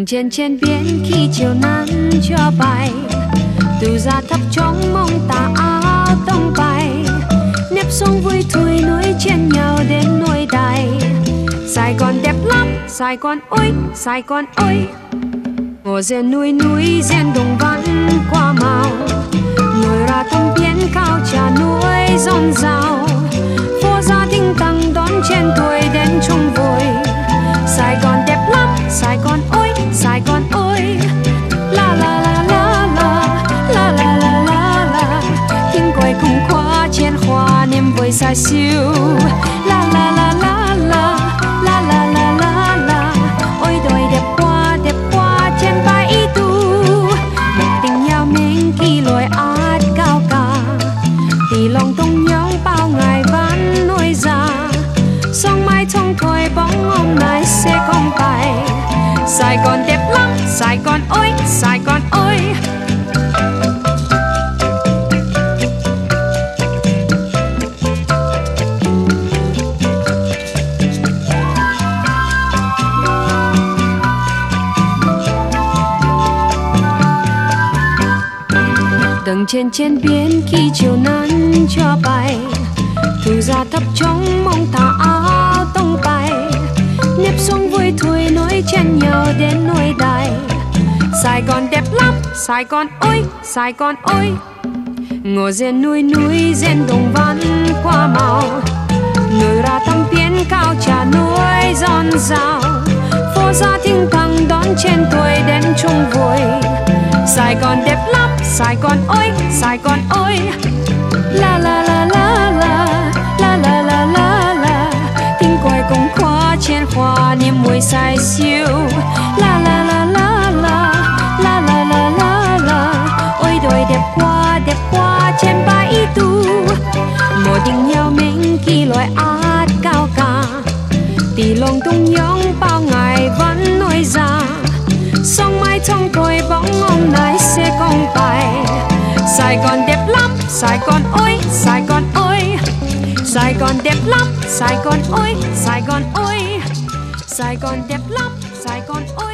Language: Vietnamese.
Dừng trên biển khi chiều nắng cho bay, từ ra thấp trống mong tà áo tung bay, nếp sông vui thui núi chen nhau đến nỗi đầy. Sài Gòn đẹp lắm, Sài Gòn ơi, Sài Gòn ơi. Ngồi trên núi trên đồng văn qua màu, ngồi ra thăm biển cao trà núi rộn rào, phố gia đình tăng đón chen tuổi đến chung vui. Sài Gòn đẹp lắm, Sài Gòn ơi, Sài Gòn ơi. La la la la la, la la la la la. Tiếng quay cùng khóa trên hoa niềm vui xa xưa. La la la la la, la la la la la. Ôi đôi đẹp quá trên bãi tu. Một tình nhau mình khi lối át cao cả, thì lòng tung nhớ bao ngày vẫn nỗi già. Sông mai thông thôi bóng hôm nay sẽ không bay. Sài Gòn đẹp lắm, Sài Gòn ơi, Sài Gòn ơi. Đứng trên biển khi chiều nắng cho bay, từ ra thấp trống mong tà áo tung bay, nếp sông vui thui nối chen nhau đến nỗi đầy. Sài Gòn đẹp lắm, Sài Gòn ơi, Sài Gòn ơi. Ngồi trên núi trên đồng văn qua màu, người ra thăm biển cao trà núi rộn rào, phố gia đình tăng đón chen tuổi đến chung vui. Sài Gòn đẹp lắm, Sài Gòn ơi, Sài Gòn ơi. La la la la la, la la la la la. Tiếng quay cùng khóa trên hoa niềm vui say siêu. La la la la la, la la la la la. Ôi đôi đẹp quá trên bãi tu. Một tình nhau mình khi loài át cao cả, thì lòng tung nhớ bao ngày vẫn nỗi già. Sông mai thông thôi bóng hôm nay sẽ không bay. Sài Gòn đẹp lắm, Sài Gòn ơi, Sài Gòn ơi. Sài Gòn đẹp lắm, Sài Gòn ơi, Sài Gòn ơi. Sài Gòn đẹp lắm, Sài Gòn ơi.